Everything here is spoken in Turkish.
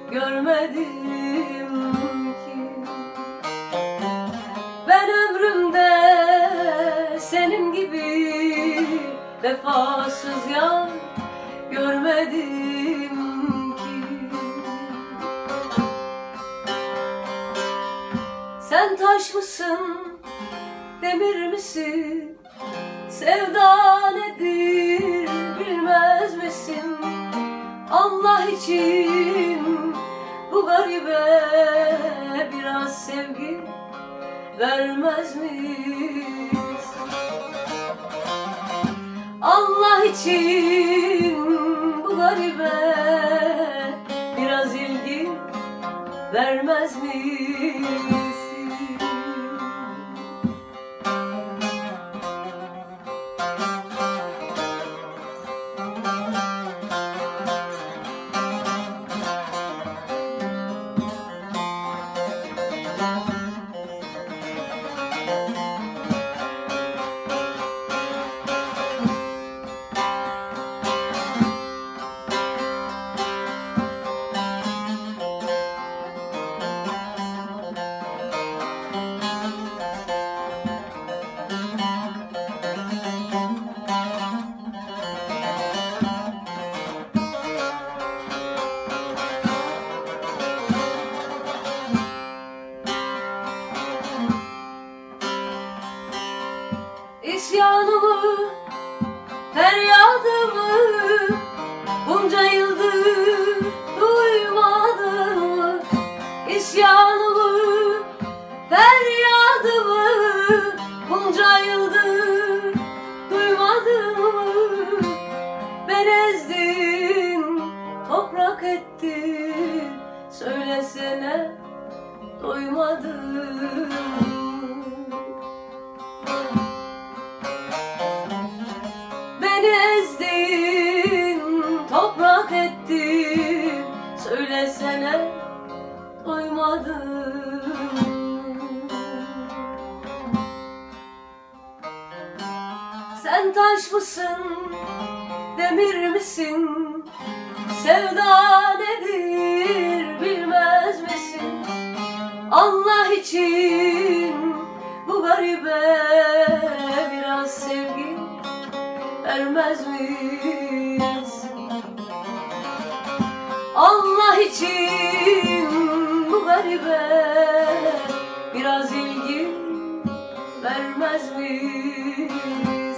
görmedim ki. Ben ömrümde senin gibi vefasız yar görmedim ki. Sen taş mısın, demir misin? Sevda nedir bilmez misin? Allah için bu garibe biraz sevgi vermez miyiz? Allah için bu garibe biraz ilgi vermez miyiz? İsyanımı, feryadımı bunca yıldır duymadım. İsyanımı, feryadımı bunca yıldır duymadım. Ben ezdin, toprak ettin, söylesene doymadım. Beni ezdin, toprak ettin, söylesene doymadım. Sen taş mısın, demir misin? Sevda nedir bilmez misin? Allah için bu garibe biraz sevgi vermez miyiz? Allah için bu garibe biraz ilgi vermez miyiz?